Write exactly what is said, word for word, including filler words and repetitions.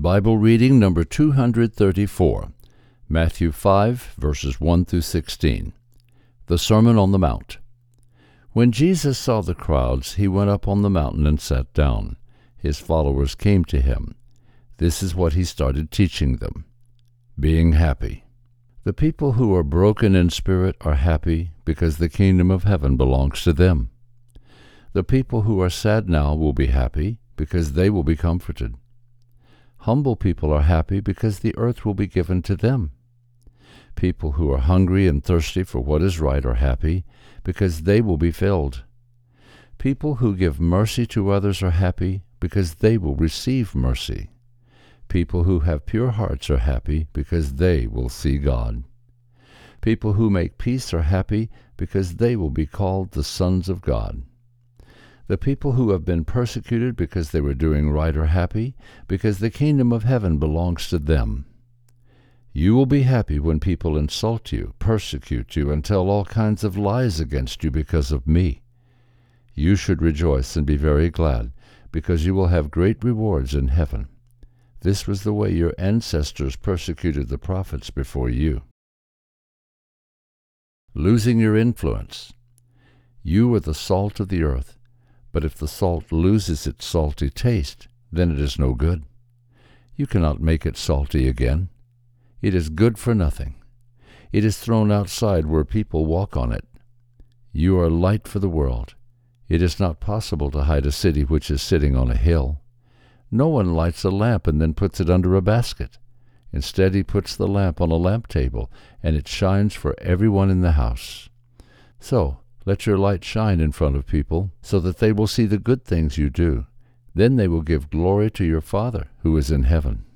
Bible reading number two hundred thirty-four, Matthew five, verses one through sixteen. The Sermon on the Mount. When Jesus saw the crowds, he went up on the mountain and sat down. His followers came to him. This is what he started teaching them. Being happy. The people who are broken in spirit are happy because the kingdom of heaven belongs to them. The people who are sad now will be happy because they will be comforted. Humble people are happy because the earth will be given to them. People who are hungry and thirsty for what is right are happy because they will be filled. People who give mercy to others are happy because they will receive mercy. People who have pure hearts are happy because they will see God. People who make peace are happy because they will be called the sons of God. The people who have been persecuted because they were doing right are happy, because the kingdom of heaven belongs to them. You will be happy when people insult you, persecute you, and tell all kinds of lies against you because of me. You should rejoice and be very glad, because you will have great rewards in heaven. This was the way your ancestors persecuted the prophets before you. Losing your influence. You are the salt of the earth. But if the salt loses its salty taste, then it is no good. You cannot make it salty again. It is good for nothing. It is thrown outside where people walk on it. You are light for the world. It is not possible to hide a city which is sitting on a hill. No one lights a lamp and then puts it under a basket. Instead, he puts the lamp on a lamp table, and it shines for everyone in the house. So, let your light shine in front of people, so that they will see the good things you do. Then they will give glory to your Father who is in heaven.